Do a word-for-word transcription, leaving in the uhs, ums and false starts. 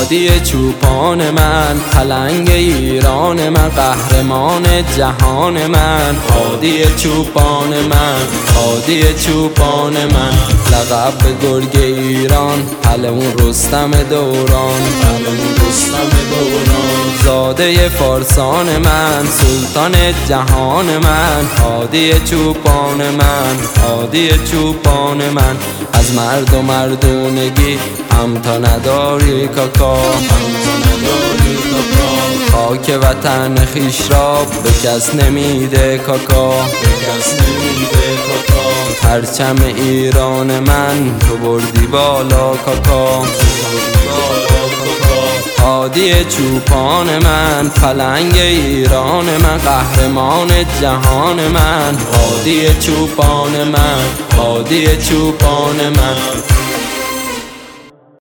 هادی چوپان من، پلنگ ایران من، قهرمان جهان من. هادی چوپان من، هادی چوپان من، لقب گرگ ایران، پهلوان رستم دوران، پهلوان رستم دوران. زاده فارسان من، سلطان جهان من. هادی چوپان من، هادی چوپان من، از مرد و مردونگی هم تا نداری کاکا، هم تا نداری کاکا. خاک وطن خویش را به کس نمیده کاکا، به کس نمیده کاکا. پرچم ایران من تو بردی بالا کاکا، هادی چوپان من، پلنگ ایران من، قهرمان جهان من. هادی چوپان من، هادی چوپان من.